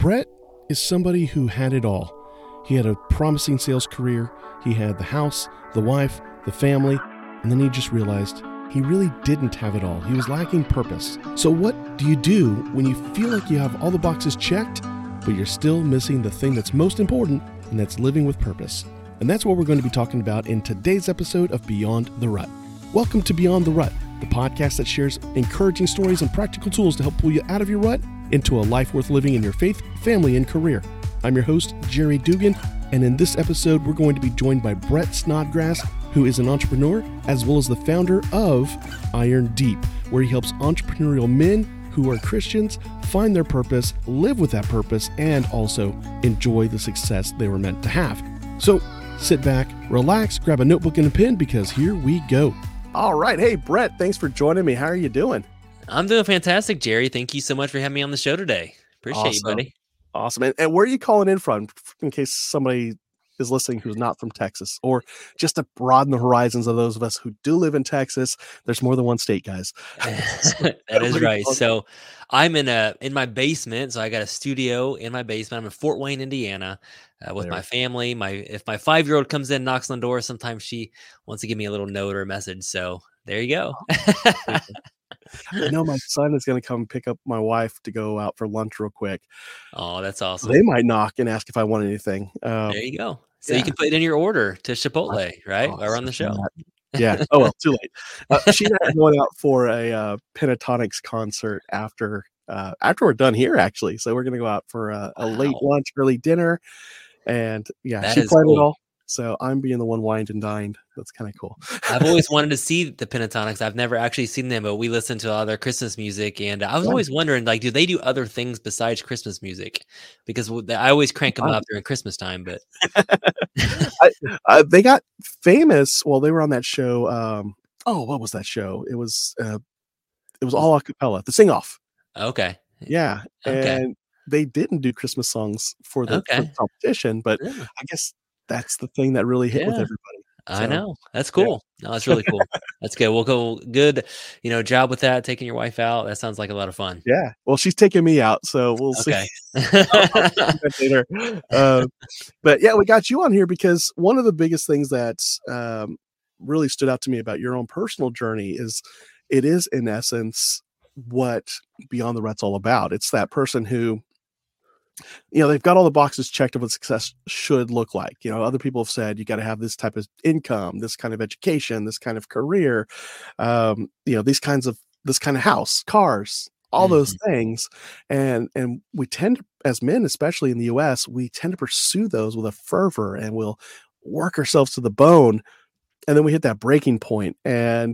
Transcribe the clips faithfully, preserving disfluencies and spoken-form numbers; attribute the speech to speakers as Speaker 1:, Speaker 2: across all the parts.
Speaker 1: Brett is somebody who had it all. He had a promising sales career, he had the house, the wife, the family, and then he just realized he really didn't have it all. He was lacking purpose. So what do you do when you feel like you have all the boxes checked, but you're still missing the thing that's most important, and that's living with purpose? And that's what we're going to be talking about in today's episode of Beyond the Rut. Welcome to Beyond the Rut, the podcast that shares encouraging stories and practical tools to help pull you out of your rut into a life worth living in your faith, family, and career. I'm your host, Jerry Dugan, and in this episode, we're going to be joined by Brett Snodgrass, who is an entrepreneur, as well as the founder of Iron Deep, where he helps entrepreneurial men who are Christians find their purpose, live with that purpose, and also enjoy the success they were meant to have. So sit back, relax, grab a notebook and a pen, because here we go. All right. Hey, Brett, thanks for joining me. How are you doing?
Speaker 2: I'm doing fantastic, Jerry. Thank you so much for having me on the show today. Appreciate
Speaker 1: Awesome.
Speaker 2: you, buddy.
Speaker 1: Awesome. And, and where are you calling in from, in case somebody is listening who's not from Texas, or just to broaden the horizons of those of us who do live in Texas? There's more than one state, guys.
Speaker 2: That is right. So I'm in a in my basement. So I got a studio in my basement. I'm in Fort Wayne, Indiana, uh, with
Speaker 1: There.
Speaker 2: my family. My if my five year old comes in, knocks on the door, sometimes she wants to give me a little note or a message. So there you go.
Speaker 1: I know my son is going to come pick up my wife to go out for lunch real quick.
Speaker 2: Oh, that's awesome.
Speaker 1: They might knock and ask if I want anything. Um,
Speaker 2: There you go. So
Speaker 1: yeah.
Speaker 2: you can put it in your order to Chipotle, right?
Speaker 1: Oh,
Speaker 2: Or on the show.
Speaker 1: Yeah. Oh, well, too late. Uh, she and I are going out for a uh, Pentatonics concert after uh, after we're done here, actually. So we're going to go out for a, a late
Speaker 2: Wow.
Speaker 1: lunch, early dinner. And yeah,
Speaker 2: That
Speaker 1: she
Speaker 2: is
Speaker 1: planned
Speaker 2: cool.
Speaker 1: it all. So I'm being the one wined and dined. That's kind of cool.
Speaker 2: I've always wanted to see the Pentatonics. I've never actually seen them, but we listen to all their Christmas music, and I was
Speaker 1: Yeah.
Speaker 2: always wondering, like, do they do other things besides Christmas music? Because w- I always crank them
Speaker 1: Wow.
Speaker 2: up during Christmas time. But
Speaker 1: I, uh, they got famous. Well, they were on that show. Um, oh, what was that show? It was uh, it was all a cappella, the Sing Off.
Speaker 2: okay,
Speaker 1: Yeah,
Speaker 2: Okay.
Speaker 1: and they didn't do Christmas songs for the, for
Speaker 2: Okay.
Speaker 1: the competition, but
Speaker 2: Yeah.
Speaker 1: I guess that's the thing that really hit with
Speaker 2: Yeah.
Speaker 1: everybody.
Speaker 2: I
Speaker 1: So,
Speaker 2: know that's
Speaker 1: yeah.
Speaker 2: cool. No, that's really cool. That's good. We'll go good. You know, job with that. Taking your wife out. That sounds like a lot of fun.
Speaker 1: Yeah, well, she's taking me out, so we'll
Speaker 2: Okay.
Speaker 1: see. I'll talk to you later. Uh, but yeah, we got you on here because one of the biggest things that um, really stood out to me about your own personal journey is it is, in essence, what Beyond the Rut's all about. It's that person who, you know, they've got all the boxes checked of what success should look like. You know, other people have said you got to have this type of income, this kind of education, this kind of career, um, you know, these kinds of this kind of house, cars, all those things. And and we tend to, as men, especially in the U S, we tend to pursue those with a fervor, and we'll work ourselves to the bone. And then we hit that breaking point, and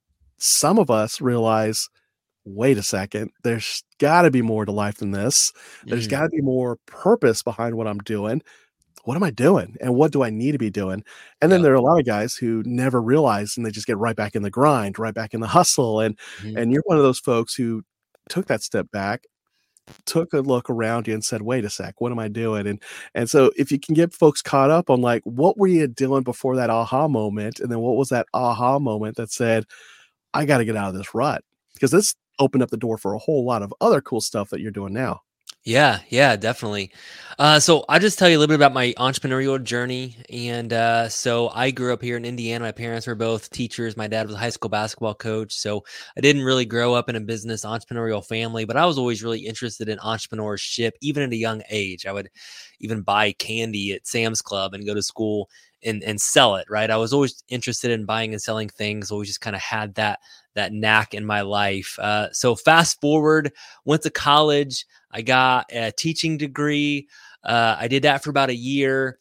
Speaker 1: some of us realize, wait a second, there's got to be more to life than this. There's
Speaker 2: Mm.
Speaker 1: got to be more purpose behind what I'm doing. What am I doing? And what do I need to be doing? And then
Speaker 2: Yep.
Speaker 1: there are a lot of guys who never realize, and they just get right back in the grind, right back in the hustle. And,
Speaker 2: Mhm.
Speaker 1: and you're one of those folks who took that step back, took a look around you and said, wait a sec, what am I doing? And, and so if you can get folks caught up on, like, what were you doing before that aha moment? And then what was that aha moment that said, I got to get out of this rut? Because this opened up the door for a whole lot of other cool stuff that you're doing now.
Speaker 2: Yeah, yeah, definitely. Uh, so I'll just tell you a little bit about my entrepreneurial journey. And uh, so I grew up here in Indiana. My parents were both teachers. My dad was a high school basketball coach. So I didn't really grow up in a business entrepreneurial family, but I was always really interested in entrepreneurship, even at a young age. I would even buy candy at Sam's Club and go to school and, and sell it, right? I was always interested in buying and selling things. Always just kind of had that that knack in my life. Uh, so fast forward, went to college. I got a teaching degree. Uh, I did that for about a year.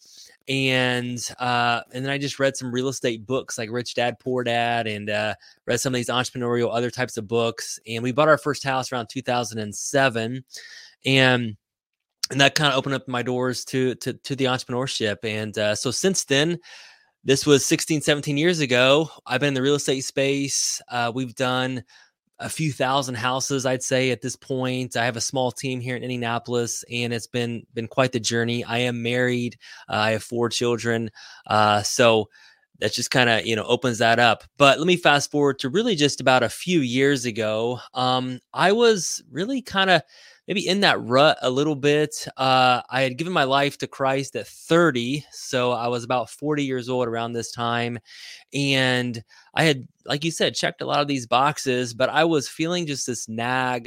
Speaker 2: And uh, and then I just read some real estate books like Rich Dad, Poor Dad, and uh, read some of these entrepreneurial other types of books. And we bought our first house around two thousand seven. And and that kind of opened up my doors to, to, to the entrepreneurship. And uh, so since then, this was sixteen, seventeen years ago, I've been in the real estate space. Uh, we've done a few thousand houses, I'd say, at this point. I have a small team here in Indianapolis, and it's been been quite the journey. I am married. Uh, I have four children. Uh, so that just kind of, you know, opens that up. But let me fast forward to really just about a few years ago. Um, I was really kind of maybe in that rut a little bit. Uh, I had given my life to Christ at thirty. So I was about forty years old around this time. And I had, like you said, checked a lot of these boxes, but I was feeling just this nag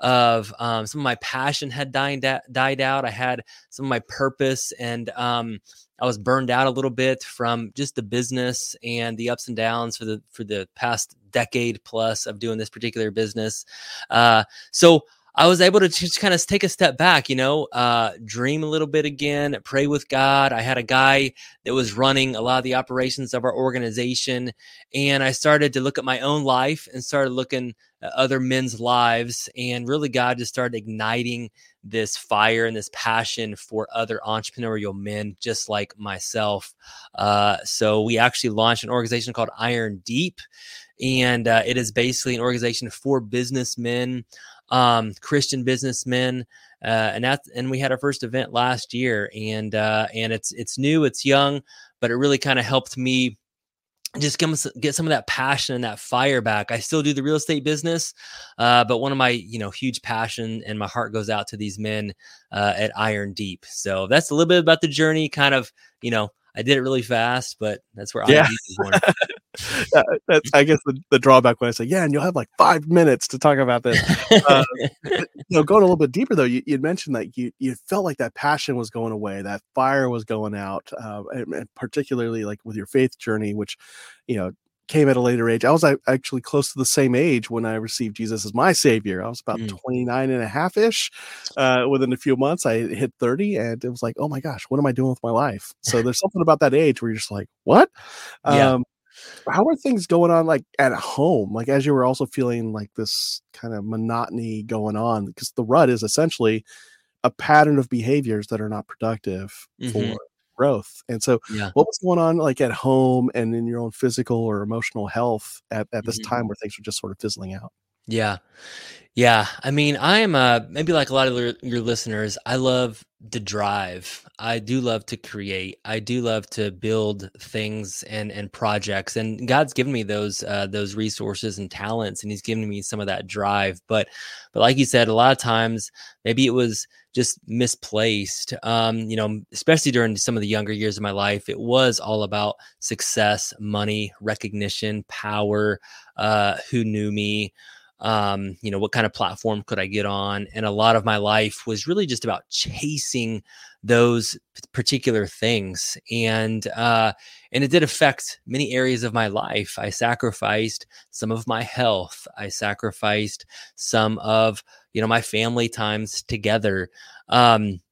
Speaker 2: of um, some of my passion had died, died out. I had some of my purpose, and um, I was burned out a little bit from just the business and the ups and downs for the for the past decade plus of doing this particular business. Uh, so I was able to just kind of take a step back, you know, uh, dream a little bit again, pray with God. I had a guy that was running a lot of the operations of our organization, and I started to look at my own life and started looking at other men's lives, and really God just started igniting this fire and this passion for other entrepreneurial men just like myself. Uh, so we actually launched an organization called Iron Deep, and uh, it is basically an organization for businessmen, um, Christian businessmen. Uh, and that's, and we had our first event last year, and, uh, and it's, it's new, it's young, but it really kind of helped me just get some of that passion and that fire back. I still do the real estate business, uh, but one of my, you know, huge passion and my heart goes out to these men uh, at Iron Deep. So that's a little bit about the journey. Kind of, you know, I did it really fast, but that's where
Speaker 1: Yeah.
Speaker 2: Iron Deep is born.
Speaker 1: Yeah, that's, I guess, the, the drawback when I say, yeah, and you'll have like five minutes to talk about this. Uh, but, you know, going a little bit deeper though, you would mentioned that you you felt like that passion was going away, that fire was going out, uh, and, and particularly like with your faith journey, which, you know, came at a later age. I was actually close to the same age when I received Jesus as my savior. I was about mm. twenty-nine and a half ish. Uh, within a few months, I hit thirty, and it was like, oh my gosh, what am I doing with my life? So there's something about that age where you're just like, what?
Speaker 2: Yeah.
Speaker 1: Um, how are things going on, like at home? Like as you were also feeling like this kind of monotony going on, because the rut is essentially a pattern of behaviors that are not productive mm-hmm. for growth. And so
Speaker 2: yeah.
Speaker 1: what was going on like at home and in your own physical or emotional health at, at this mm-hmm. time where things were just sort of fizzling out?
Speaker 2: Yeah. Yeah. I mean, I am uh, maybe like a lot of your listeners, I love to drive. I do love to create. I do love to build things and, and projects. And God's given me those uh, those resources and talents, and he's given me some of that drive. But but like you said, a lot of times maybe it was just misplaced. Um, you know, especially during some of the younger years of my life, it was all about success, money, recognition, power, uh, who knew me. Um, you know, what kind of platform could I get on? And a lot of my life was really just about chasing those particular things. And, uh, and it did affect many areas of my life. I sacrificed some of my health. I sacrificed some of, you know, my family times together. Um,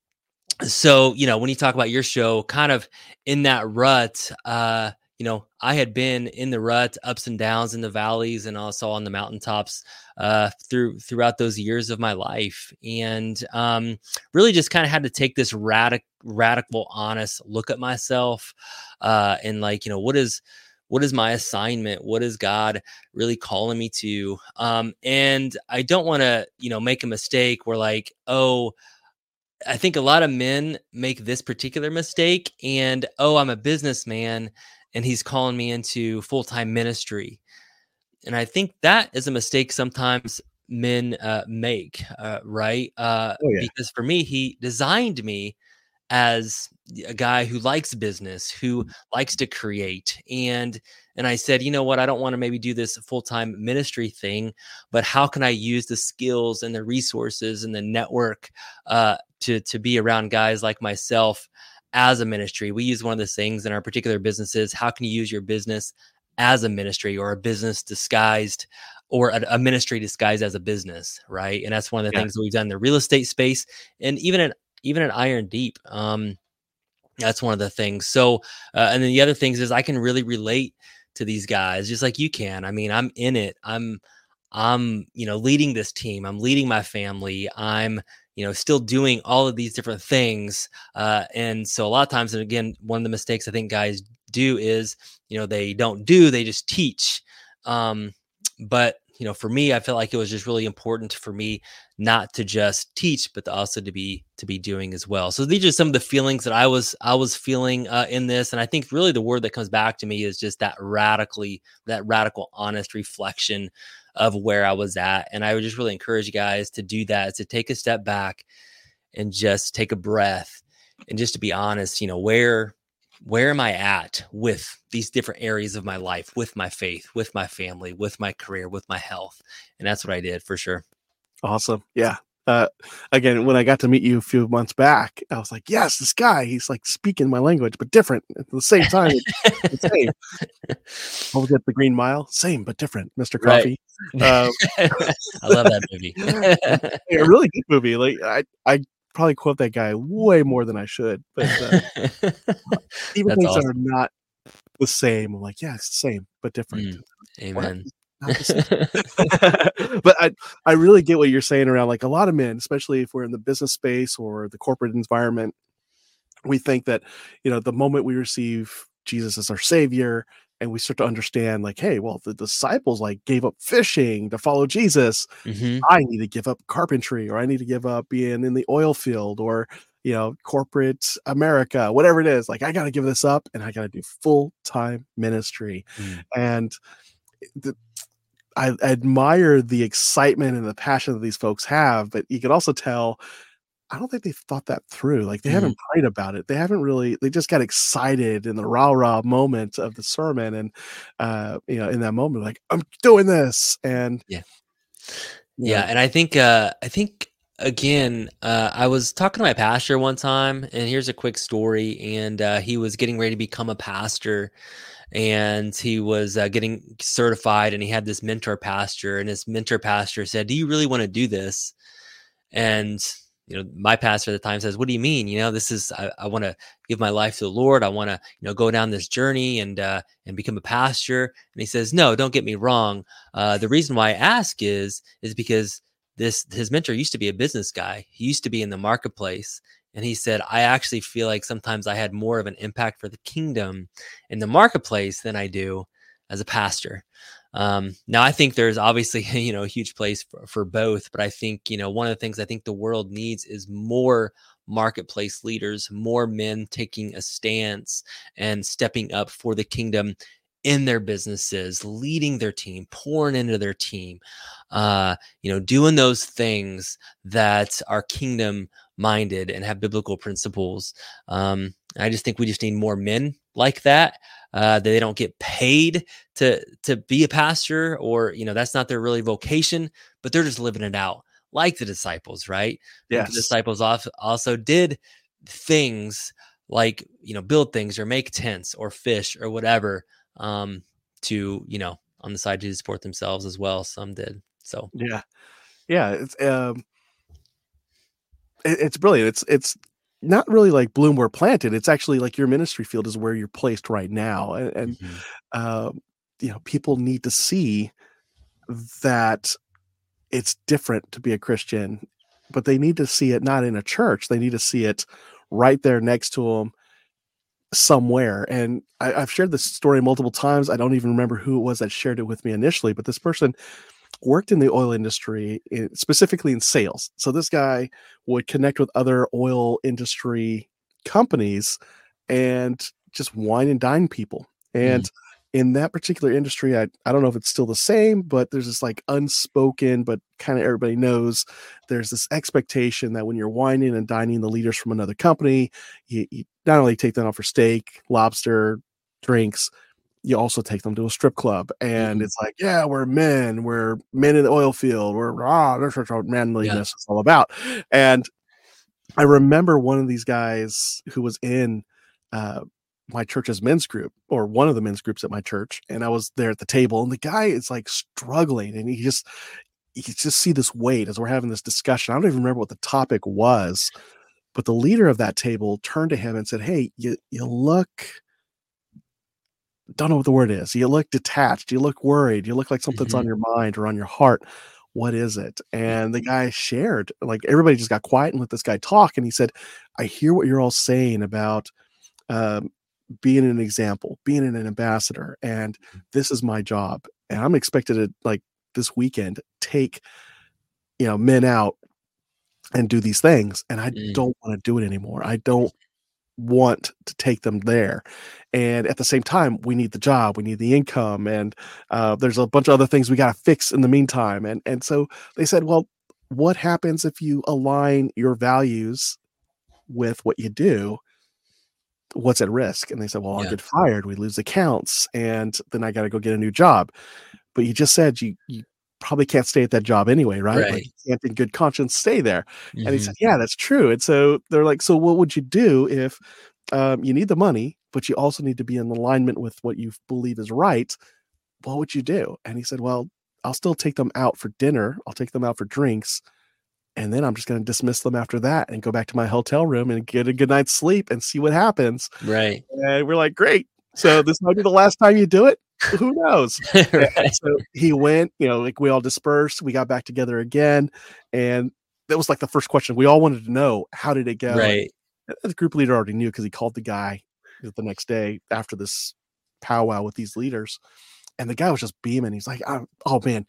Speaker 2: so, you know, when you talk about your show, kind of in that rut, uh, you know, I had been in the rut, ups and downs, in the valleys, and also on the mountaintops uh, through throughout those years of my life, and um, really just kind of had to take this radical, radical, honest look at myself, uh, and like, you know, what is what is my assignment? What is God really calling me to? Um, and I don't want to, you know, make a mistake where like, oh, I think a lot of men make this particular mistake, and oh, I'm a businessman, and he's calling me into full-time ministry. And I think that is a mistake sometimes men uh, make, uh, right? Uh, oh, yeah. Because for me, he designed me as a guy who likes business, who likes to create. And and I said, you know what, I don't want to maybe do this full-time ministry thing, but how can I use the skills and the resources and the network uh, to, to be around guys like myself as a ministry? We use one of the things in our particular businesses. How can you use your business as a ministry, or a business disguised, or a, a ministry disguised as a business, right? And that's one of the yeah. things that we've done in the real estate space, and even at even at Iron Deep. Um, that's one of the things. So, uh, and then the other things is I can really relate to these guys, just like you can. I mean, I'm in it. I'm, I'm, you know, leading this team. I'm leading my family. I'm, you know, still doing all of these different things. Uh, and so a lot of times, and again, one of the mistakes I think guys do is, you know, they don't do, they just teach. Um, but, you know, for me, I felt like it was just really important for me not to just teach, but to also to be, to be doing as well. So these are some of the feelings that I was, I was feeling uh, in this. And I think really the word that comes back to me is just that radically, that radical, honest reflection of where I was at. And I would just really encourage you guys to do that, to take a step back and just take a breath and just to be honest, you know, where, where am I at with these different areas of my life, with my faith, with my family, with my career, with my health? And that's what I did for sure.
Speaker 1: Awesome. Yeah. Uh, again, when I got to meet you a few months back, I was like, yes, this guy, he's like speaking my language, but different at the same time. It's the same. I'll get the Green Mile, same, but different, Mister Coffee.
Speaker 2: Right. Um, I love that movie.
Speaker 1: A really good movie. Like I, I probably quote that guy way more than I should, but uh, even
Speaker 2: That's
Speaker 1: things
Speaker 2: awesome.
Speaker 1: that are not the same, I'm like, yeah, it's the same, but different.
Speaker 2: Mm, amen.
Speaker 1: Not the same. But I, I really get what you're saying around like a lot of men, especially if we're in the business space or the corporate environment, we think that, you know, the moment we receive Jesus as our savior and we start to understand like, hey, well, the disciples like gave up fishing to follow Jesus.
Speaker 2: Mm-hmm.
Speaker 1: I need to give up carpentry, or I need to give up being in the oil field, or, you know, corporate America, whatever it is. Like, I got to give this up and I got to do full-time ministry. Mm. And the, I admire the excitement and the passion that these folks have, but you can also tell, I don't think they've thought that through. Like they mm. haven't prayed about it. They haven't really, they just got excited in the rah rah moment of the sermon. And, uh, you know, in that moment, like, I'm doing this. And
Speaker 2: yeah. Yeah. Know. And I think, uh, I think again, uh, I was talking to my pastor one time, and here's a quick story. And, uh, he was getting ready to become a pastor, and he was uh, getting certified, and he had this mentor pastor, and his mentor pastor said, do you really want to do this? And, you know, my pastor at the time says, what do you mean? You know, this is, I, I want to give my life to the Lord. I want to, you know, go down this journey and, uh, and become a pastor. And he says, no, don't get me wrong. Uh, the reason why I ask is, is because this, his mentor used to be a business guy. He used to be in the marketplace. And he said, I actually feel like sometimes I had more of an impact for the kingdom in the marketplace than I do as a pastor. Um, now, I think there's obviously, you know, a huge place for, for both. But I think, you know, one of the things I think the world needs is more marketplace leaders, more men taking a stance and stepping up for the kingdom in their businesses, leading their team, pouring into their team, uh, you know, doing those things that are kingdom minded and have biblical principles. Um, I just think we just need more men like that. Uh, they don't get paid to to be a pastor, or, you know, that's not their really vocation, but they're just living it out like the disciples, right?
Speaker 1: Yes.
Speaker 2: The disciples also did things like, you know, build things or make tents or fish or whatever, um, to, you know, on the side to support themselves as well. Some did. So,
Speaker 1: yeah. Yeah. It's, um, it, it's brilliant. It's, it's, not really like bloom where planted. It's actually like your ministry field is where you're placed right now. And, and mm-hmm. uh, you know, people need to see that it's different to be a Christian, but they need to see it not in a church. They need to see it right there next to them somewhere. And I, I've shared this story multiple times. I don't even remember who it was that shared it with me initially, but this person worked in the oil industry, in, specifically in sales. So this guy would connect with other oil industry companies and just wine and dine people. And mm. in that particular industry, I, I don't know if it's still the same, but there's this like unspoken, but kind of everybody knows there's this expectation that when you're wining and dining the leaders from another company, you, you not only take them out for steak, lobster, drinks, you also take them to a strip club. And mm-hmm. it's like, yeah, we're men, we're men in the oil field, we're ah, that's what manliness yeah. is all about. And I remember one of these guys who was in uh, my church's men's group, or one of the men's groups at my church, and I was there at the table, and the guy is like struggling, and he just, you can just see this weight as we're having this discussion. I don't even remember what the topic was, but the leader of that table turned to him and said, hey, you, you look... don't know what the word is. You look detached. You look worried. You look like something's mm-hmm. on your mind or on your heart. What is it? And the guy shared, like everybody just got quiet and let this guy talk. And he said, I hear what you're all saying about um, being an example, being an ambassador. And this is my job. And I'm expected to, like, this weekend, take, you know, men out and do these things. And I mm. don't want to do it anymore. I don't want to take them there. And at the same time, we need the job, we need the income, and uh, there's a bunch of other things we got to fix in the meantime. And and so they said, well, what happens if you align your values with what you do? What's at risk? And they said, well, I'll
Speaker 2: Yeah.
Speaker 1: get fired. We lose accounts, and then I got to go get a new job. But you just said you you probably can't stay at that job anyway, right? Like
Speaker 2: Right.
Speaker 1: you can't in good conscience stay there. And he
Speaker 2: Hmm.
Speaker 1: said, yeah, that's true. And so they're like, so what would you do if um, you need the money, but you also need to be in alignment with what you believe is right? What would you do? And he said, well, I'll still take them out for dinner. I'll take them out for drinks. And then I'm just going to dismiss them after that and go back to my hotel room and get a good night's sleep and see what happens.
Speaker 2: Right.
Speaker 1: And we're like, great. So this might be the last time you do it. Who knows? And
Speaker 2: Right.
Speaker 1: so he went, you know, like we all dispersed. We got back together again. And that was like the first question. We all wanted to know, how did it go?
Speaker 2: Right.
Speaker 1: And the group leader already knew because he called the guy the next day after this powwow with these leaders. And the guy was just beaming. He's like, oh, oh man,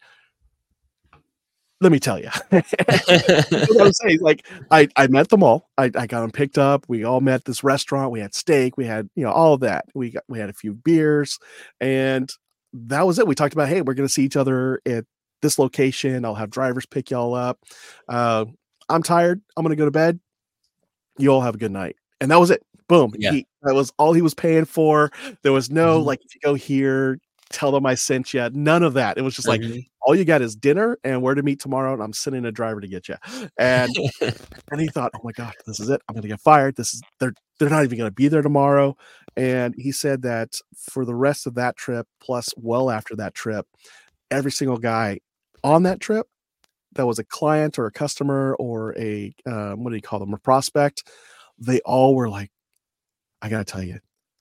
Speaker 1: let me tell you. What I was saying, like I, I met them all. I, I got them picked up. We all met at this restaurant. We had steak. We had, you know, all of that. We got we had a few beers, and that was it. We talked about, hey, we're going to see each other at this location. I'll have drivers pick y'all up. Uh, I'm tired. I'm going to go to bed. You all have a good night. And that was it. Boom.
Speaker 2: Yeah.
Speaker 1: He, that was all he was paying for. There was no
Speaker 2: Mhm.
Speaker 1: like, if you go here, tell them I sent you. None of that. It was just like,
Speaker 2: Mhm.
Speaker 1: all you got is dinner and where to meet tomorrow, and I'm sending a driver to get you. And and he thought, oh my gosh, this is it. I'm gonna get fired. This is they're they're not even gonna be there tomorrow. And he said that for the rest of that trip, plus well after that trip, every single guy on that trip that was a client or a customer or a um, what do you call them, a prospect, they all were like, I gotta tell you,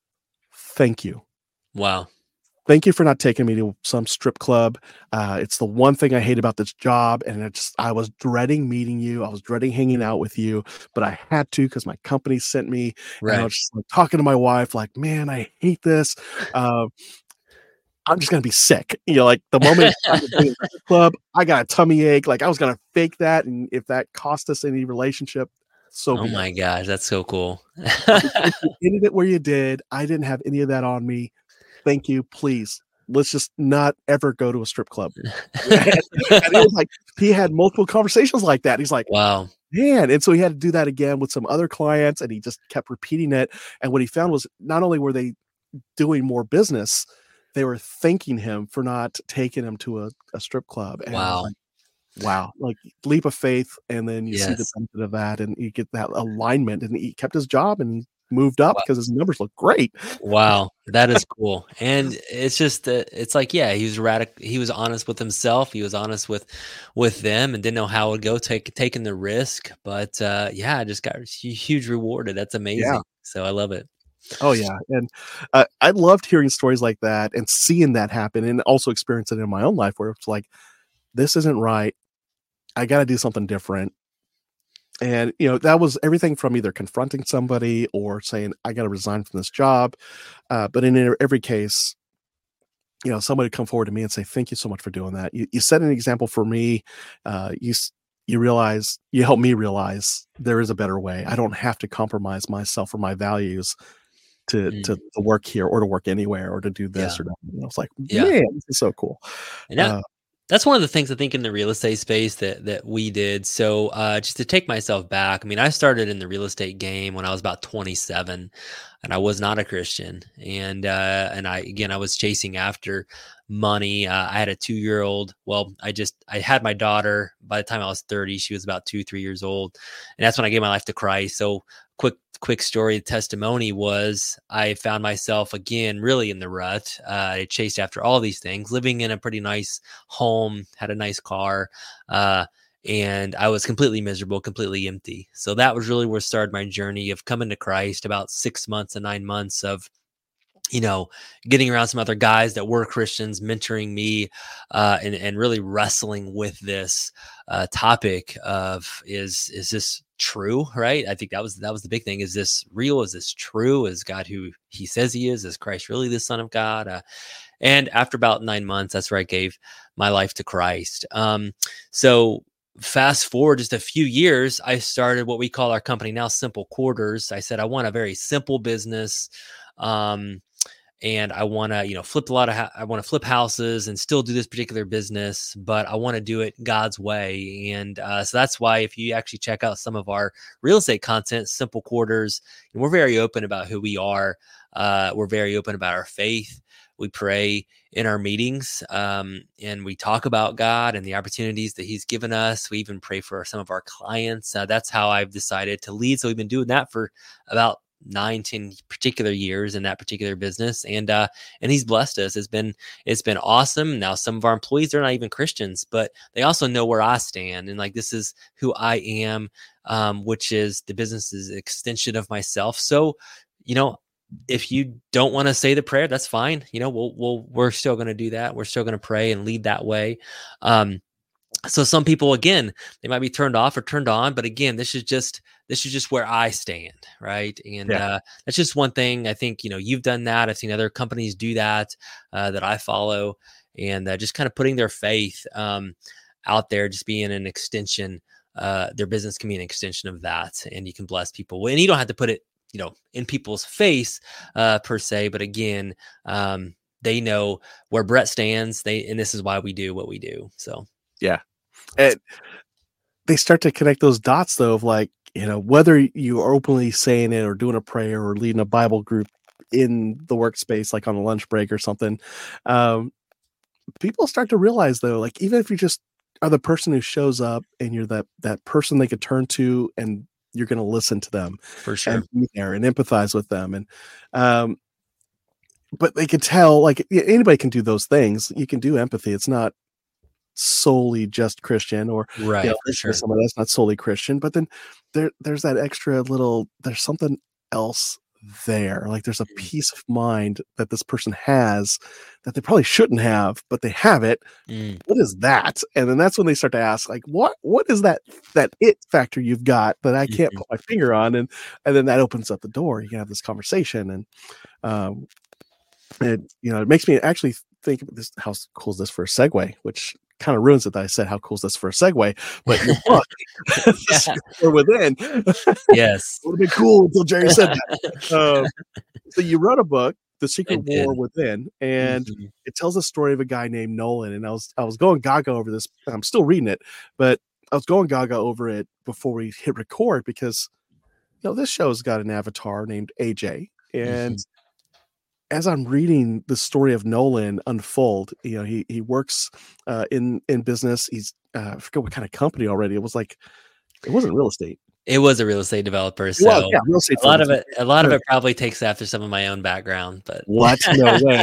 Speaker 1: thank you.
Speaker 2: Wow.
Speaker 1: Thank you for not taking me to some strip club. Uh, it's the one thing I hate about this job. And it just, I was dreading meeting you. I was dreading hanging out with you, but I had to because my company sent me. And I
Speaker 2: Right.
Speaker 1: was just like, talking to my wife, like, man, I hate this. Uh, I'm just gonna be sick. You know, like the moment it's time to be in the strip club, I got a tummy ache. Like I was gonna fake that, and if that cost us any relationship, so
Speaker 2: Oh
Speaker 1: be it.
Speaker 2: my gosh, that's so cool.
Speaker 1: If you ended it where you did, I didn't have any of that on me. Thank you. Please, let's just not ever go to a strip club. And he was like, he had multiple conversations like that. He's like,
Speaker 2: Wow.
Speaker 1: man. And so he had to do that again with some other clients, and he just kept repeating it. And what he found was not only were they doing more business, they were thanking him for not taking him to a, a strip club. And I was
Speaker 2: Wow.
Speaker 1: like, wow, like leap of faith. And then you see the
Speaker 2: Yes.
Speaker 1: benefit of that, and you get that alignment, and he kept his job and he moved up
Speaker 2: Wow.
Speaker 1: because his numbers look great.
Speaker 2: Wow, that is cool. And it's just that it's like, yeah, he was radical. He was honest with himself. He was honest with with them, and didn't know how it would go. Take taking the risk, but uh, yeah, I just got hu- huge rewarded. That's
Speaker 1: Yeah.
Speaker 2: amazing. So I love it.
Speaker 1: Oh yeah. And uh, I loved hearing stories like that and seeing that happen, and also experiencing it in my own life where it's like, this isn't right. I got to do something different. And, you know, that was everything from either confronting somebody or saying, I got to resign from this job. Uh, but in e- every case, you know, somebody would come forward to me and say, thank you so much for doing that. You, you set an example for me. Uh, you, s- you realize, you help me realize there is a better way. I don't have to compromise myself or my values to,
Speaker 2: Mm,
Speaker 1: to, to work here or to work anywhere or to do
Speaker 2: yeah,
Speaker 1: this or that. And I was like,
Speaker 2: yeah.
Speaker 1: man, this is so cool.
Speaker 2: And that
Speaker 1: Uh,
Speaker 2: that's one of the things I think in the real estate space that that we did. So uh, just to take myself back, I mean, I started in the real estate game when I was about twenty-seven, and I was not a Christian. And uh, and I again, I was chasing after money. Uh, I had a two year old. Well, I just I had my daughter. By the time I was thirty, she was about two, three years old, and that's when I gave my life to Christ. So quick quick story testimony was I found myself again really in the rut. Uh, I chased after all these things, living in a pretty nice home, had a nice car, uh, and I was completely miserable, completely empty. So that was really where started my journey of coming to Christ. About six months and nine months of you know, getting around some other guys that were Christians, mentoring me, uh, and and really wrestling with this uh, topic of is is this true? Right? I think that was that was the big thing. Is this real? Is this true? Is God who He says He is? Is Christ really the Son of God? Uh, and after about nine months, that's where I gave my life to Christ. Um, so fast forward just a few years, I started what we call our company now Simple Quarters. I said, I want a very simple business. Um, and I want to, you know, flip a lot of, ha- I want to flip houses and still do this particular business, but I want to do it God's way. And uh, so that's why if you actually check out some of our real estate content, Simple Quarters, and we're very open about who we are. Uh, we're very open about our faith. We pray in our meetings, um, and we talk about God and the opportunities that he's given us. We even pray for some of our clients. Uh, that's how I've decided to lead. So we've been doing that for about nine, ten particular years in that particular business. And, uh, and he's blessed us. It's been, it's been awesome. Now, some of our employees, they're not even Christians, but they also know where I stand. And like, this is who I am, um, which is the business is an extension of myself. So, you know, if you don't want to say the prayer, that's fine. You know, we'll, we'll, we're still going to do that. We're still going to pray and lead that way. Um, So some people, again, they might be turned off or turned on, but again, this is just, this is just where I stand. Right. And
Speaker 1: Yeah.
Speaker 2: uh, that's just one thing. I think, you know, you've done that. I've seen other companies do that, uh, that I follow, and uh, just kind of putting their faith um, out there, just being an extension, uh, their business can be an extension of that. And you can bless people. And you don't have to put it, you know, in people's face uh, per se, but again, um, they know where Brett stands. They, and this is why we do what we do. So.
Speaker 1: Yeah. And they start to connect those dots though, of like, you know, whether you are openly saying it or doing a prayer or leading a Bible group in the workspace, like on a lunch break or something. Um, people start to realize though, like, even if you just are the person who shows up and you're that, that person they could turn to and you're going to listen to them
Speaker 2: For sure.
Speaker 1: and be there and empathize with them. And, um, but they could tell, like, anybody can do those things. You can do empathy. It's not solely just Christian, or
Speaker 2: right,
Speaker 1: you know,
Speaker 2: for sure.
Speaker 1: somebody that's not solely Christian, but then there there's that extra little, there's something else there. Like there's a
Speaker 2: Mm.
Speaker 1: peace of mind that this person has that they probably shouldn't have, but they have it.
Speaker 2: Mm.
Speaker 1: What is that? And then that's when they start to ask, like, what what is that that it factor you've got that I can't
Speaker 2: Mhm.
Speaker 1: put my finger on? And and then that opens up the door. You can have this conversation, and um it, you know, it makes me actually think of this, how cool is this for a segue, which kind of ruins it that I said how cool is this for a segue, but your book,
Speaker 2: Yeah.
Speaker 1: or within,
Speaker 2: Yes.
Speaker 1: would have been cool until Jerry said that. Um, so you wrote a book, The Secret
Speaker 2: I
Speaker 1: War
Speaker 2: did.
Speaker 1: Within, and
Speaker 2: Mhm.
Speaker 1: it tells the story of a guy named Nolan. And I was I was going gaga over this. And I'm still reading it, but I was going gaga over it before we hit record because, you know, this show's got an avatar named A J, and
Speaker 2: Mhm.
Speaker 1: as I'm reading the story of Nolan unfold, you know, he he works uh, in in business. He's uh, I forget what kind of company already. It was like, it wasn't real estate.
Speaker 2: It was a real estate developer,
Speaker 1: It was,
Speaker 2: so
Speaker 1: yeah, real estate
Speaker 2: a lot
Speaker 1: firm.
Speaker 2: of
Speaker 1: It's
Speaker 2: it a lot of
Speaker 1: sure.
Speaker 2: it probably takes after some of my own background, but
Speaker 1: What? No way.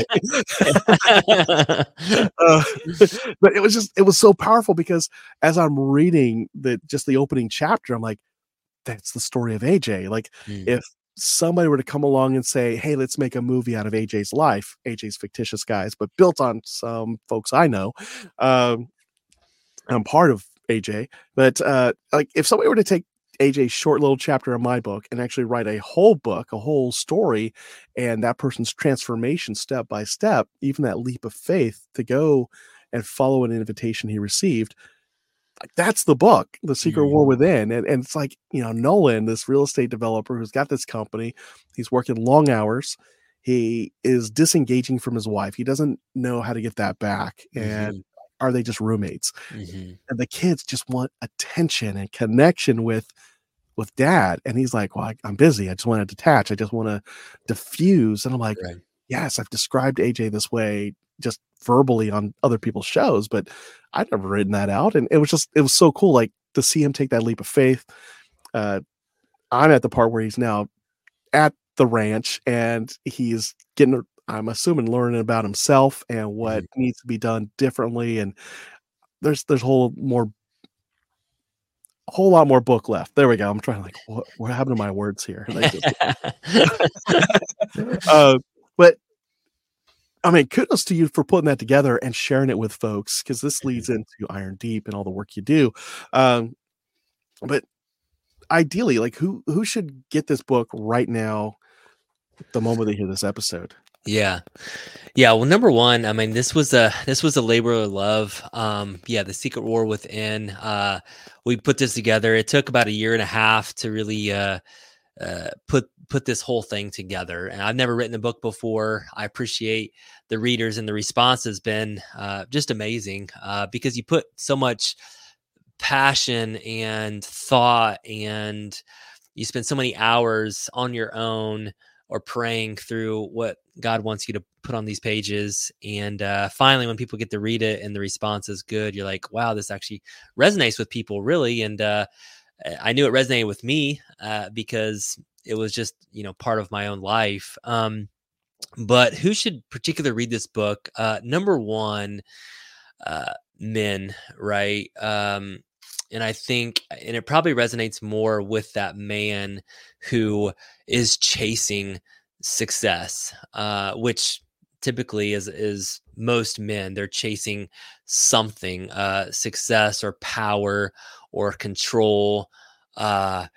Speaker 1: uh, but it was just, it was so powerful because as I'm reading the just the opening chapter, I'm like, that's the story of A J. Like,
Speaker 2: Mm.
Speaker 1: if somebody were to come along and say, hey, let's make a movie out of A J's life, A J's fictitious guys, but built on some folks I know. Um, I'm part of A J, but uh, like if somebody were to take A J's short little chapter of my book and actually write a whole book, a whole story, and that person's transformation step by step, even that leap of faith to go and follow an invitation he received, like that's the book, The Secret
Speaker 2: Mm.
Speaker 1: War Within. And, and it's like, you know, Nolan, this real estate developer who's got this company, he's working long hours. He is disengaging from his wife. He doesn't know how to get that back. And
Speaker 2: Mhm.
Speaker 1: are they just roommates?
Speaker 2: Mhm.
Speaker 1: And the kids just want attention and connection with with dad. And he's like, well, I, I'm busy. I just want to detach. I just want to diffuse. And I'm like,
Speaker 2: Right.
Speaker 1: yes, I've described A J this way just verbally on other people's shows, but I'd never written that out. And it was just, it was so cool, like to see him take that leap of faith. Uh, I'm at the part where he's now at the ranch and he's getting, I'm assuming, learning about himself and what
Speaker 2: Mhm.
Speaker 1: needs to be done differently. And there's, there's a whole more, a whole lot more book left. There we go. I'm trying to like, what, what happened to my words here? They just, uh, but I mean, kudos to you for putting that together and sharing it with folks, because this leads into Iron Deep and all the work you do. Um, but ideally, like who who should get this book right now, the moment they hear this episode?
Speaker 2: Yeah. Yeah, well, number one, I mean, this was a this was a labor of love. Um, yeah, The Secret War Within. Uh, we put this together. It took about a year and a half to really uh, uh, put put this whole thing together. And I've never written a book before. I appreciate the readers, and the response has been uh, just amazing uh, because you put so much passion and thought, and you spend so many hours on your own or praying through what God wants you to put on these pages. And uh, finally, when people get to read it and the response is good, you're like, wow, this actually resonates with people, really. And uh, I knew it resonated with me uh, because it was just, you know, part of my own life. Um, but who should particularly read this book? Uh, number one, uh, men, right? Um, and I think, and it probably resonates more with that man who is chasing success, uh, which typically is is most men. They're chasing something, uh, success or power or control, uh,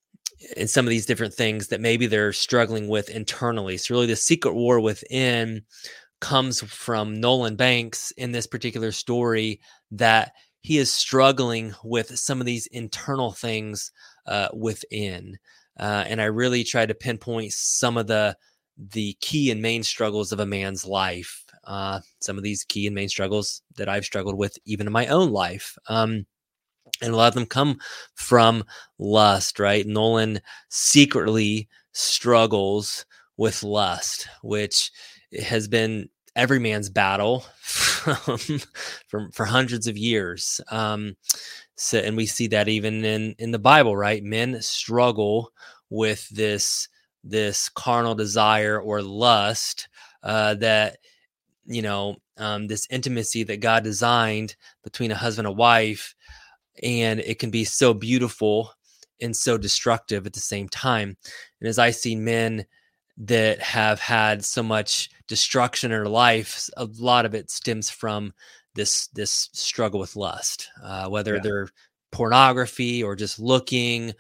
Speaker 2: and some of these different things that maybe they're struggling with internally. So really, the secret war within comes from Nolan Banks in this particular story, that he is struggling with some of these internal things uh, within. Uh, and I really try to pinpoint some of the the key and main struggles of a man's life. Uh, some of these key and main struggles that I've struggled with even in my own life. Um, and a lot of them come from lust, right? Nolan secretly struggles with lust, which has been every man's battle from, for, for hundreds of years. Um, so, and we see that even in, in the Bible, right? Men struggle with this, this carnal desire or lust uh, that, you know, um, this intimacy that God designed between a husband and a wife, and it can be so beautiful and so destructive at the same time. And as I see men that have had so much destruction in their life, a lot of it stems from this this struggle with lust, uh, whether
Speaker 1: Yeah.
Speaker 2: they're pornography or just looking,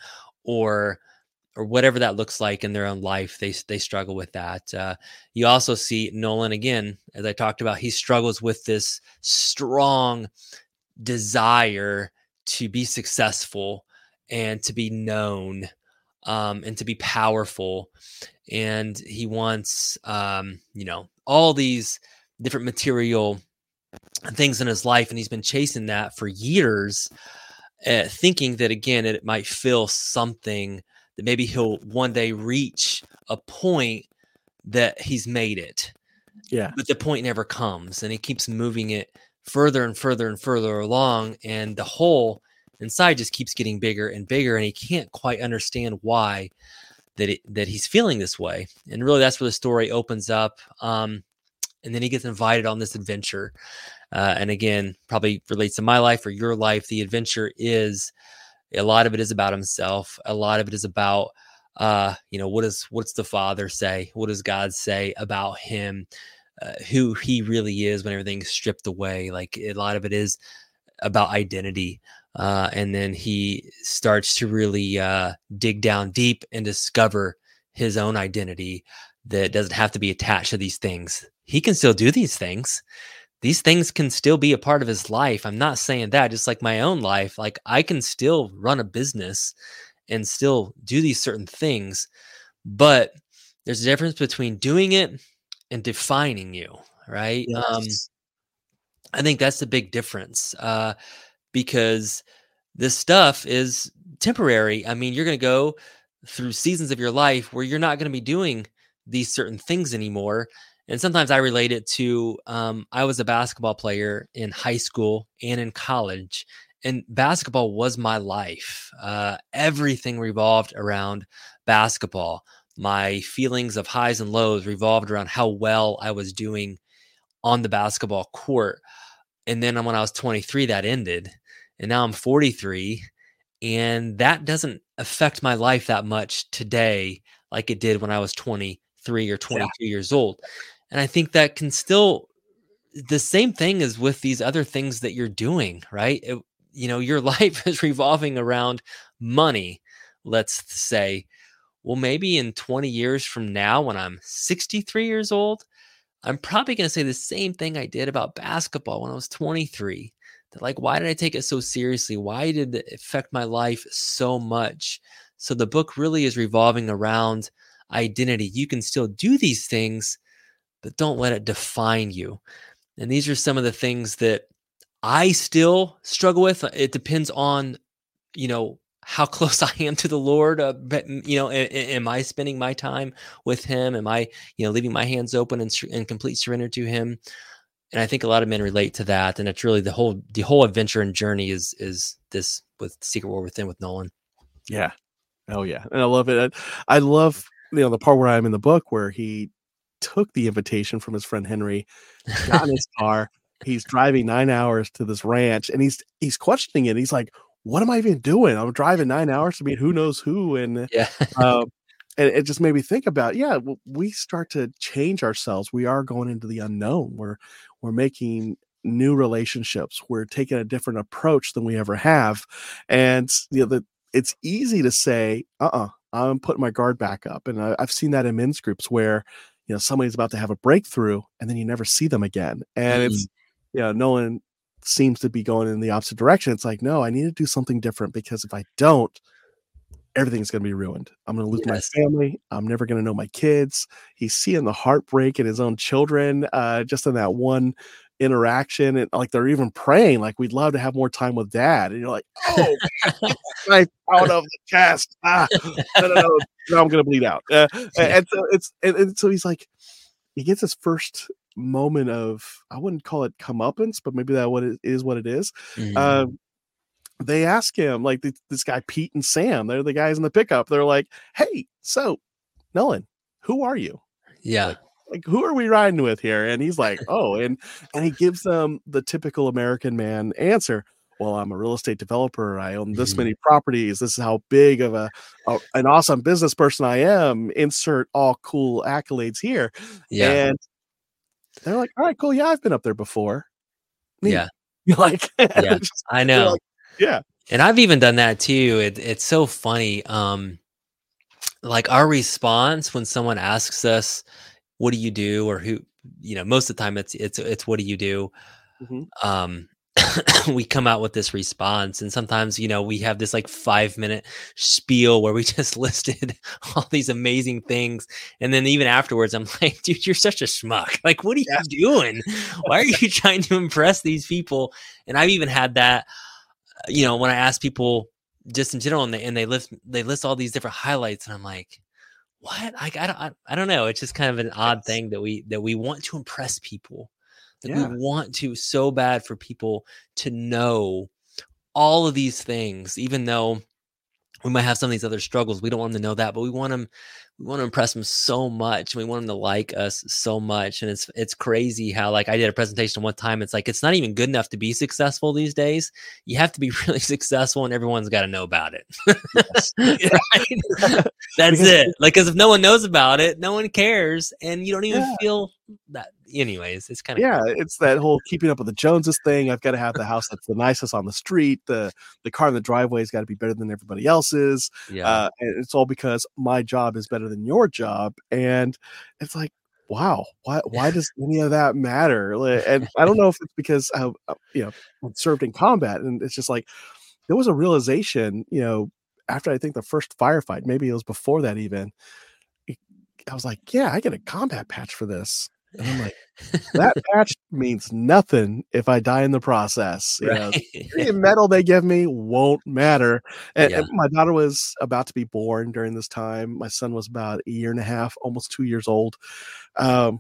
Speaker 2: or or whatever that looks like in their own life. They they struggle with that. Uh, you also see Nolan again, as I talked about. He struggles with this strong desire to be successful and to be known, um, and to be powerful. And he wants, um, you know, all these different material things in his life. And he's been chasing that for years, uh, thinking that, again, it might fill something, that maybe he'll one day reach a point that he's made it.
Speaker 1: Yeah.
Speaker 2: But the point never comes, and he keeps moving it further and further and further along, and the hole inside just keeps getting bigger and bigger, and he can't quite understand why that it, that he's feeling this way. And really, that's where the story opens up. Um, and then he gets invited on this adventure. Uh, and again, probably relates to my life or your life. The adventure is, a lot of it is about himself. A lot of it is about, uh, you know, what is, what's the Father say? What does God say about him? Uh, who he really is when everything's stripped away. Like, a lot of it is about identity. Uh, and then he starts to really uh, dig down deep and discover his own identity that doesn't have to be attached to these things. He can still do these things. These things can still be a part of his life. I'm not saying that, just like my own life. Like, I can still run a business and still do these certain things, but there's a difference between doing it and defining you, right?
Speaker 1: Yes.
Speaker 2: Um, I think that's the big difference, uh, because this stuff is temporary. I mean, you're going to go through seasons of your life where you're not going to be doing these certain things anymore. And sometimes I relate it to, um, I was a basketball player in high school and in college, and basketball was my life. Uh, everything revolved around basketball. My feelings of highs and lows revolved around how well I was doing on the basketball court. And then when I was twenty-three, that ended. And now I'm forty-three, and that doesn't affect my life that much today like it did when I was twenty-three or twenty-two yeah. years old. And I think that can still, the same thing as with these other things that you're doing, right? It, you know, your life is revolving around money, let's say, well, maybe in twenty years from now, when I'm sixty-three years old, I'm probably going to say the same thing I did about basketball when I was twenty-three. That, like, why did I take it so seriously? Why did it affect my life so much? So the book really is revolving around identity. You can still do these things, but don't let it define you. And these are some of the things that I still struggle with. It depends on, you know, how close I am to the Lord. Uh, but, you know, a- a- am I spending my time with Him? Am I, you know, leaving my hands open and, sur- and complete surrender to Him? And I think a lot of men relate to that. And it's really the whole the whole adventure and journey is is this with Secret War Within with Nolan.
Speaker 1: Yeah. Oh yeah. And I love it. I, I love, you know, the part where I'm in the book where he took the invitation from his friend Henry, got in his car, he's driving nine hours to this ranch, and he's he's questioning it. He's like, what am I even doing? I'm driving nine hours to meet who knows who. And
Speaker 2: Yeah.
Speaker 1: um and it just made me think about, yeah, w- we start to change ourselves. We are going into the unknown. We're we're making new relationships. We're taking a different approach than we ever have. And you know, the, it's easy to say, uh-uh, I'm putting my guard back up. And I, I've seen that in men's groups where, you know, somebody's about to have a breakthrough and then you never see them again. And it's,
Speaker 2: Mm,
Speaker 1: you know, no one seems to be going in the opposite direction. It's like, no, I need to do something different, because if I don't, everything's going to be ruined. I'm going to lose my
Speaker 2: yes.
Speaker 1: family. I'm never going to know my kids. He's seeing the heartbreak in his own children, uh, just in that one interaction. And like, they're even praying, like, we'd love to have more time with dad. And you're like, oh, man, get that knife out of the chest. Ah, no, no, no. Now I'm going to bleed out. Uh,
Speaker 2: Yeah.
Speaker 1: and so it's, and, and so he's like, he gets his first moment of, I wouldn't call it comeuppance, but maybe that what it is, what it is.
Speaker 2: Mm,
Speaker 1: Um, they ask him, like, th- this guy Pete and Sam, they're the guys in the pickup. They're like, "Hey, so Nolan, who are you?
Speaker 2: yeah.
Speaker 1: Like, like who are we riding with here?" And he's like, "Oh," and and he gives them the typical American man answer. Well, I'm a real estate developer. I own this
Speaker 2: Mhm.
Speaker 1: many properties. This is how big of a, a an awesome business person I am. Insert all cool accolades here.
Speaker 2: Yeah.
Speaker 1: And they're like, "All right, cool. Yeah, I've been up there before. Neat."
Speaker 2: Yeah.
Speaker 1: You're like,
Speaker 2: Yeah.
Speaker 1: just-
Speaker 2: I
Speaker 1: they're
Speaker 2: know.
Speaker 1: like, yeah,
Speaker 2: And I've even done that too. It, it's so funny. Um, like our response when someone asks us, "What do you do?" or who, you know, most of the time it's it's it's what do you do?
Speaker 1: mhm,
Speaker 2: Um, we come out with this response, and sometimes, you know, we have this like five minute spiel where we just listed all these amazing things, and then even afterwards, I'm like, "Dude, you're such a schmuck! Like, what are
Speaker 1: yeah,
Speaker 2: you doing? Why are you trying to impress these people?" And I've even had that, you know, when I ask people just in general, and they and they list they list all these different highlights, and I'm like, what? Like, I don't, I, I don't know. It's just kind of an odd
Speaker 1: yes,
Speaker 2: thing that we that we want to impress people. Like we
Speaker 1: yeah.
Speaker 2: want to so bad for people to know all of these things, even though we might have some of these other struggles. We don't want them to know that, but we want them, we want to impress them so much. And we want them to like us so much. And it's it's crazy how, like, I did a presentation one time. It's like it's not even good enough to be successful these days. You have to be really successful, and everyone's got to know about it.
Speaker 1: Yes. Yeah,
Speaker 2: Right? That's
Speaker 1: because
Speaker 2: it. Like, because if no one knows about it, no one cares, and you don't even
Speaker 1: yeah,
Speaker 2: feel that. Anyways, it's kind of
Speaker 1: yeah,
Speaker 2: crazy.
Speaker 1: it's that whole keeping up with the Joneses thing. I've gotta have the house that's the nicest on the street. The the car in the driveway's gotta be better than everybody else's.
Speaker 2: Yeah.
Speaker 1: Uh, and it's all because my job is better than your job. And it's like, wow, why why does any of that matter? Li And I don't know if it's because I've, uh, you know, I've served in combat, and it's just like, there was a realization, you know, after I think the first firefight, maybe it was before that even, e I was like, "Yeah, I get a combat patch for this." And I'm like, that patch means nothing if I die in the process. You know,
Speaker 2: Right.
Speaker 1: any medal they give me won't matter. And,
Speaker 2: Yeah.
Speaker 1: and my daughter was about to be born during this time. My son was about a year and a half, almost two years old. Um,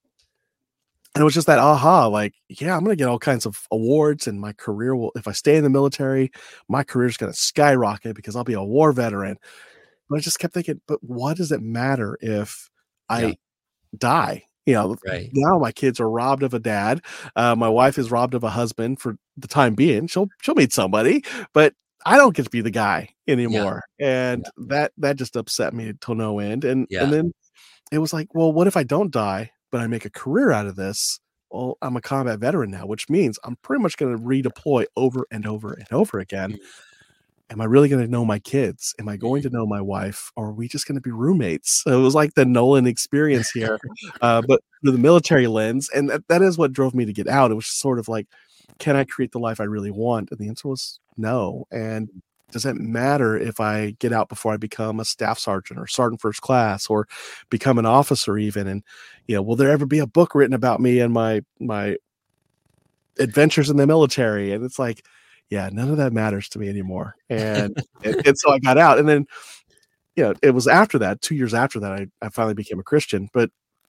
Speaker 1: and it was just that aha, like, yeah, I'm gonna get all kinds of awards, and my career will, if I stay in the military, my career is gonna skyrocket because I'll be a war veteran. But I just kept thinking, but what does it matter if
Speaker 2: Yeah.
Speaker 1: I die? You know,
Speaker 2: Right.
Speaker 1: now my kids are robbed of a dad. Uh, my wife is robbed of a husband for the time being. She'll she'll meet somebody, but I don't get to be the guy
Speaker 2: Yeah.
Speaker 1: anymore. And
Speaker 2: Yeah.
Speaker 1: that that just upset me to no end. And and
Speaker 2: Yeah.
Speaker 1: then it was like, well, what if I don't die, but I make a career out of this? Well, I'm a combat veteran now, which means I'm pretty much going to redeploy over and over and over again. am I really going to know my kids? Am I going
Speaker 2: Mhm.
Speaker 1: to know my wife? Or are we just going to be roommates? So it was like the Nolan experience here, uh, but through the military lens. And that, that is what drove me to get out. It was sort of like, can I create the life I really want? And the answer was no. And does it matter if I get out before I become a staff sergeant or sergeant first class or become an officer even? And, you know, will there ever be a book written about me and my, my adventures in the military? And it's like, yeah, none of that matters to me anymore. And, and, and so I got out. And then, you know, it was after that, two years after that, I, I finally became a Christian. But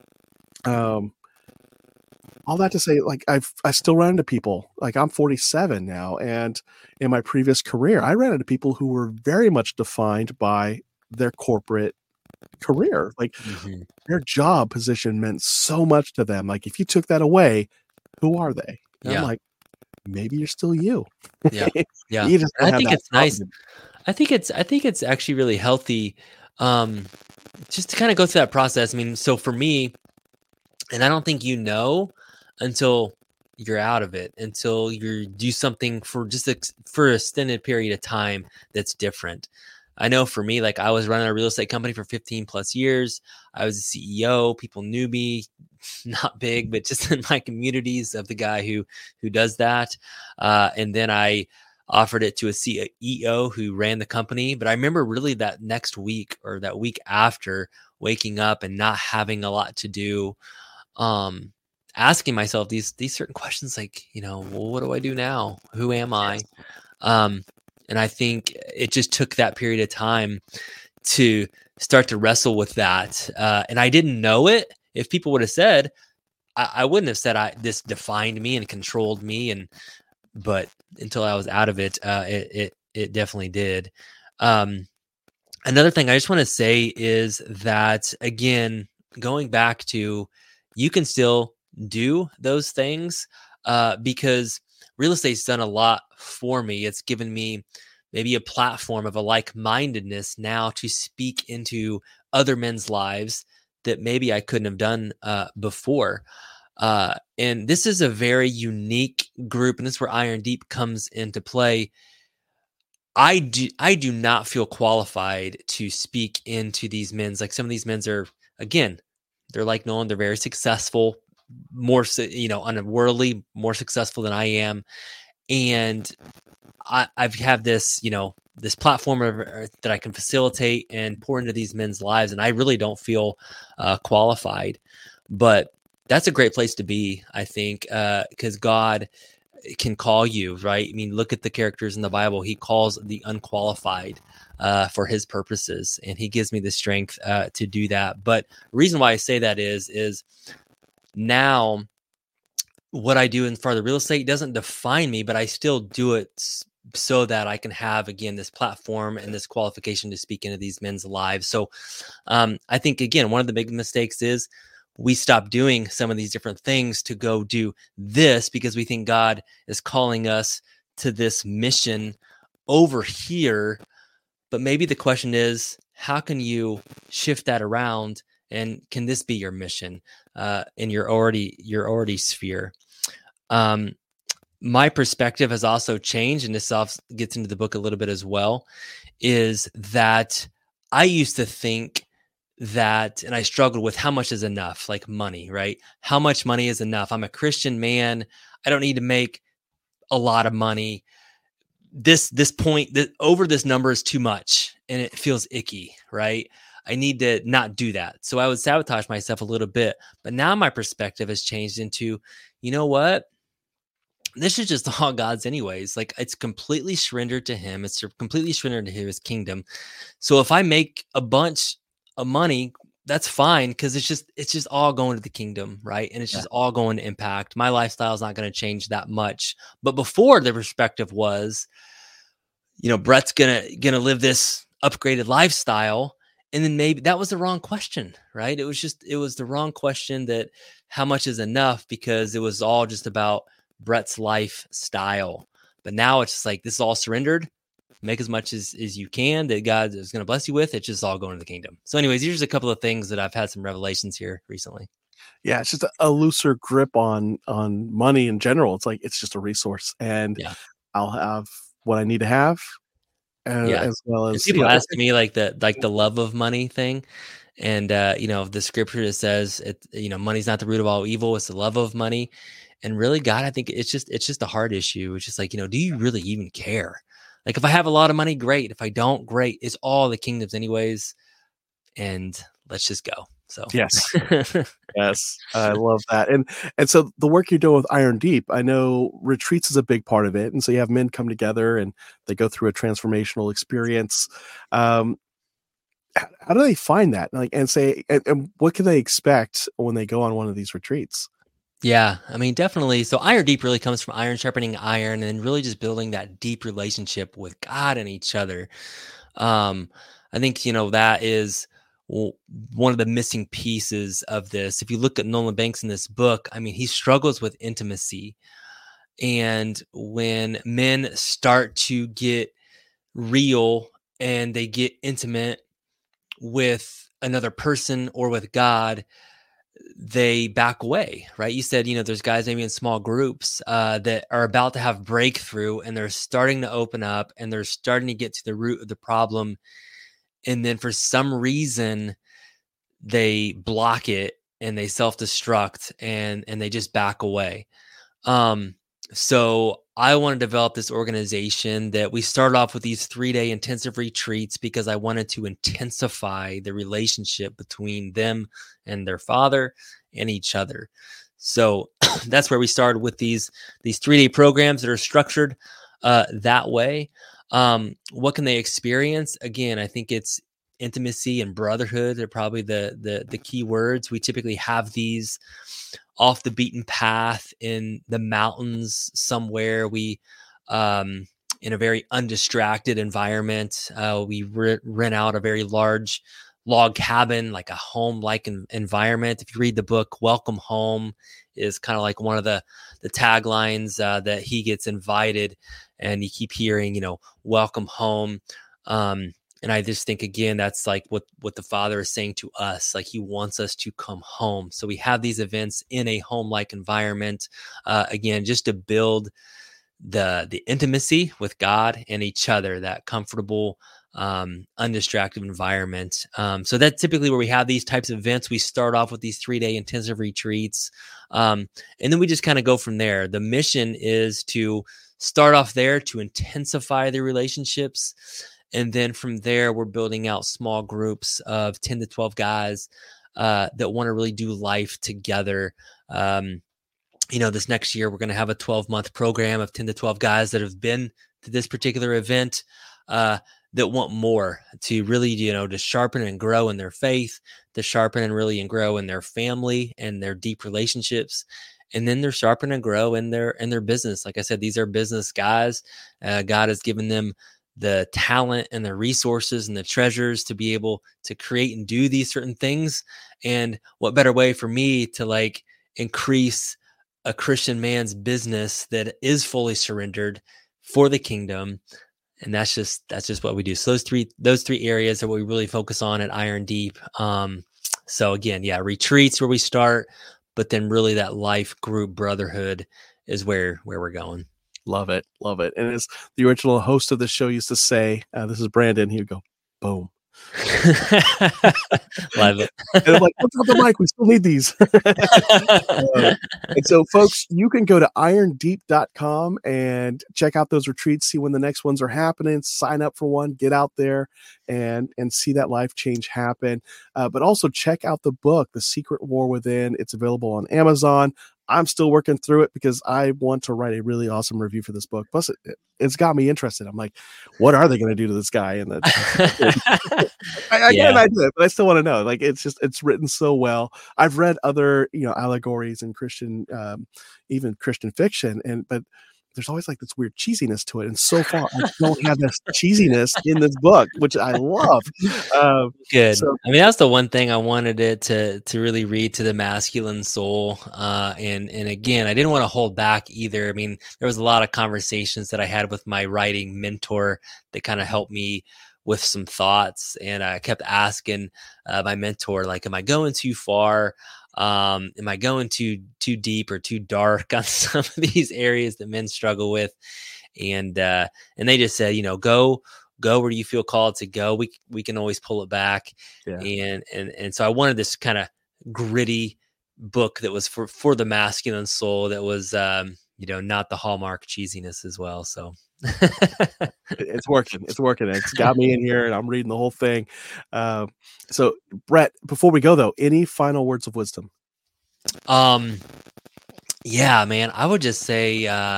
Speaker 1: um, all that to say, like, I've, I still run into people. Like, I'm forty-seven now. And in my previous career, I ran into people who were very much defined by their corporate career. Like,
Speaker 2: Mhm.
Speaker 1: their job position meant so much to them. Like, if you took that away, who are they? And I'm
Speaker 2: Yeah.
Speaker 1: like, maybe you're still you.
Speaker 2: Yeah. Yeah.
Speaker 1: You just
Speaker 2: And
Speaker 1: don't
Speaker 2: I
Speaker 1: have
Speaker 2: think
Speaker 1: that
Speaker 2: it's nice.
Speaker 1: confidence.
Speaker 2: I think it's I think it's actually really healthy, um, just to kinda go through that process. I mean, so for me, and I don't think you know until you're out of it, until you do something for just a for a extended period of time that's different. I know for me, like I was running a real estate company for fifteen plus years. I was a C E O. People knew me, not big, but just in my communities of the guy who who does that. Uh, and then I offered it to a C E O who ran the company. But I remember really that next week or that week after waking up and not having a lot to do, um asking myself these these certain questions, like, you know, well, what do I do now? Who am I? um and I think it just took that period of time to start to wrestle with that, uh and I didn't know it. If people would have said, I, I wouldn't have said I this defined me and controlled me, and but until I was out of it, uh it it, it definitely did. um Another thing I just want to say is that, again, going back to, you can still do those things, uh, because real estate's done a lot for me. It's given me maybe a platform of a like-mindedness now to speak into other men's lives that maybe I couldn't have done uh, before. Uh, and this is a very unique group, and this is where Iron Deep comes into play. I do I do not feel qualified to speak into these men's, like, some of these men's are, again, they're like Nolan, they're very successful, more so, you know, on a worldly, more successful than I am. And I I've have this, you know, this platform of, uh, that I can facilitate and pour into these men's lives, and I really don't feel uh, qualified. But that's a great place to be, I think, uh, because God can call you, right? I mean, look at the characters in the Bible. He calls the unqualified uh, for his purposes, and he gives me the strength uh, to do that. But the reason why I say that is, is now what I do in further real estate doesn't define me, but I still do it s- so that I can have, again, this platform and this qualification to speak into these men's lives. So um, I think, again, one of the big mistakes is we stop doing some of these different things to go do this because we think God is calling us to this mission over here. But maybe the question is, how can you shift that around, and can this be your mission uh, in your already your already sphere? Um, my perspective has also changed, and this also gets into the book a little bit as well, is that I used to think that, and I struggled with, how much is enough, like money, right? How much money is enough? I'm a Christian man. I don't need to make a lot of money. This, this point that over this number is too much and it feels icky, right? I need to not do that. So I would sabotage myself a little bit. But now my perspective has changed into, you know what? This is just all God's anyways. Like, it's completely surrendered to him. It's completely surrendered to his kingdom. So if I make a bunch of money, that's fine, because it's just it's just all going to the kingdom, right? And it's
Speaker 1: Yeah.
Speaker 2: just all going to impact. My lifestyle is not going to change that much. But before, the perspective was, you know, Brett's gonna gonna live this upgraded lifestyle. And then maybe that was the wrong question, right? It was just it was the wrong question, that how much is enough, because it was all just about Brett's lifestyle. But now it's just like, this is all surrendered. Make as much as, as you can that God is going to bless you with. It's just all going to the kingdom. So, anyways, here's a couple of things that I've had some revelations here recently.
Speaker 1: Yeah, it's just a, a looser grip on on money in general. It's like it's just a resource, and
Speaker 2: Yeah.
Speaker 1: I'll have what I need to have, as,
Speaker 2: Yeah.
Speaker 1: as well
Speaker 2: And
Speaker 1: as, you
Speaker 2: people
Speaker 1: know,
Speaker 2: ask me like the like the love of money thing. And uh, you know, the scripture that says it, you know, money's not the root of all evil, it's the love of money. And really, God, I think it's just it's just a heart issue. It's just like, you know, do you really even care? Like if I have a lot of money, great. If I don't, great. It's all the kingdoms anyways. And let's just go. So
Speaker 1: yes. Yes, I love that. And and so the work you're doing with Iron Deep, I know retreats is a big part of it. And so you have men come together and they go through a transformational experience. Um, h- how do they find that? Like, and say, and, and what can they expect when they go on one of these retreats?
Speaker 2: Yeah, I mean, definitely. So iron deep really comes from iron sharpening iron and really just building that deep relationship with God and each other. Um, I think, you know, that is w- one of the missing pieces of this. If you look at Nolan Banks in this book, I mean, he struggles with intimacy. And when men start to get real and they get intimate with another person or with God, they back away, right? You said, you know, there's guys maybe in small groups uh, that are about to have breakthrough and they're starting to open up and they're starting to get to the root of the problem. And then for some reason, they block it and they self-destruct and and they just back away. Um, so I want to develop this organization that we started off with these three-day intensive retreats because I wanted to intensify the relationship between them and their father and each other. So that's where we started with these these three-day programs that are structured uh, that way. Um, what can they experience? Again, I think it's intimacy and brotherhood are probably the the the key words. We typically have these off the beaten path in the mountains somewhere. We, um, in a very undistracted environment, uh, we re- rent out a very large log cabin, like a home-like en- environment. If you read the book, Welcome Home is kind of like one of the, the taglines uh, that he gets invited and you keep hearing, you know, welcome home. Um, and I just think, again, that's like what, what the Father is saying to us. Like he wants us to come home. So we have these events in a home-like environment, uh, again, just to build the the intimacy with God and each other, that comfortable, um, undistracted environment. Um, so that's typically where we have these types of events. We start off with these three-day intensive retreats, um, and then we just kind of go from there. The mission is to start off there to intensify the relationships. And then from there, we're building out small groups of ten to twelve guys uh, that want to really do life together. Um, you know, this next year, we're going to have a twelve month program of ten to twelve guys that have been to this particular event uh, that want more to really, you know, to sharpen and grow in their faith, to sharpen and really and grow in their family and their deep relationships. And then they're sharpen and grow in their in their business. Like I said, these are business guys. Uh, God has given them the talent and the resources and the treasures to be able to create and do these certain things. And what better way for me to like increase a Christian man's business that is fully surrendered for the kingdom. And that's just, that's just what we do. So those three, those three areas are what we really focus on at Iron Deep. Um, so again, yeah, retreats where we start, but then really that life group brotherhood is where, where we're going.
Speaker 1: Love it. Love it. And as the original host of the show used to say, uh, this is Brandon, he would go, boom.
Speaker 2: Love it.
Speaker 1: And I'm like, what's up the mic? We still need these. um, and so, folks, you can go to iron deep dot com and check out those retreats, see when the next ones are happening, sign up for one, get out there and and see that life change happen. Uh, but also check out the book, The Secret War Within. It's available on Amazon. I'm still working through it because I want to write a really awesome review for this book. Plus, it, it's got me interested. I'm like, what are they going to do to this guy? And the, I, I
Speaker 2: Yeah.
Speaker 1: get an idea, but I still want to know. Like, it's just, it's written so well. I've read other, you know, allegories and Christian, um, even Christian fiction, and but there's always like this weird cheesiness to it. And so far, I don't have this cheesiness in this book, which I love. Um,
Speaker 2: Good.
Speaker 1: so
Speaker 2: I mean, that's the one thing I wanted it to to really read to the masculine soul. Uh, and and again, I didn't want to hold back either. I mean, there was a lot of conversations that I had with my writing mentor that kind of helped me with some thoughts. And I kept asking uh, my mentor, like, am I going too far? Um, am I going too too deep or too dark on some of these areas that men struggle with? And uh, and they just said, you know, go go where you feel called to go. We we can always pull it back.
Speaker 3: Yeah.
Speaker 2: And and and so I wanted this kind of gritty book that was for for the masculine soul, that was um, you know, not the Hallmark cheesiness as well. So
Speaker 3: it's working. It's working. It's got me in here, and I'm reading the whole thing. Uh, so, Brett, before we go though, any final words of wisdom?
Speaker 2: Um, yeah, man, I would just say, uh,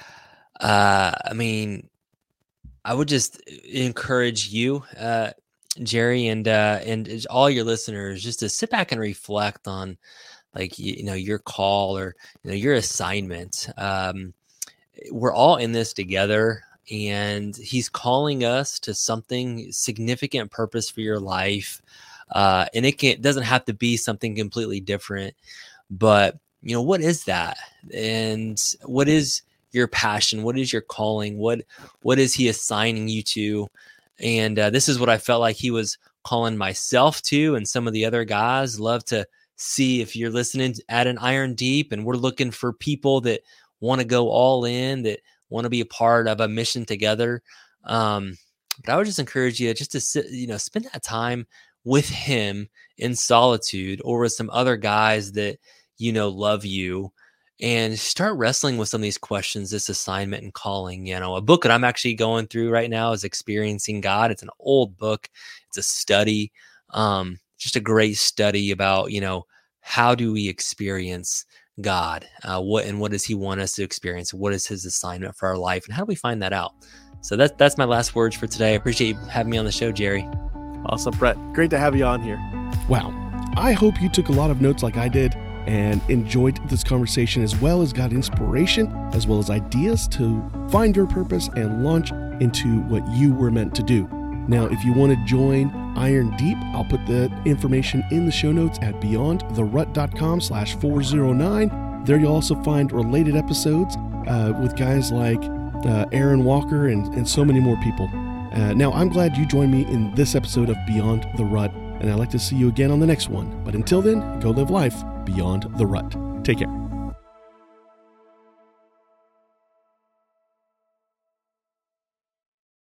Speaker 2: uh, I mean, I would just encourage you, uh, Jerry, and uh, and all your listeners, just to sit back and reflect on, like, you, you know, your call, or, you know, your assignment. Um, we're all in this together, and he's calling us to something significant, purpose for your life. Uh, and it can, it doesn't have to be something completely different, but, you know, what is that? And what is your passion? What is your calling? What, what is he assigning you to? And uh, this is what I felt like he was calling myself to, and some of the other guys. Love to see if you're listening at an Iron Deep, and we're looking for people that want to go all in, that want to be a part of a mission together. Um, but I would just encourage you just to sit, you know, spend that time with him in solitude, or with some other guys that, you know, love you, and start wrestling with some of these questions, this assignment and calling. You know, a book that I'm actually going through right now is Experiencing God. It's an old book. It's a study, um, just a great study about, you know, how do we experience God? Uh, what and what does he want us to experience? What is his assignment for our life? And how do we find that out? So that's, that's my last words for today. I appreciate you having me on the show, Jerry.
Speaker 3: Awesome, Brett. Great to have you on here.
Speaker 1: Wow. I hope you took a lot of notes like I did, and enjoyed this conversation, as well as got inspiration, as well as ideas to find your purpose and launch into what you were meant to do. Now, if you want to join Iron Deep, I'll put the information in the show notes at beyondtherut.com slash 409. There you'll also find related episodes uh, with guys like uh, Aaron Walker and, and so many more people. Uh, now, I'm glad you joined me in this episode of Beyond the Rut, and I'd like to see you again on the next one. But until then, go live life beyond the rut. Take care.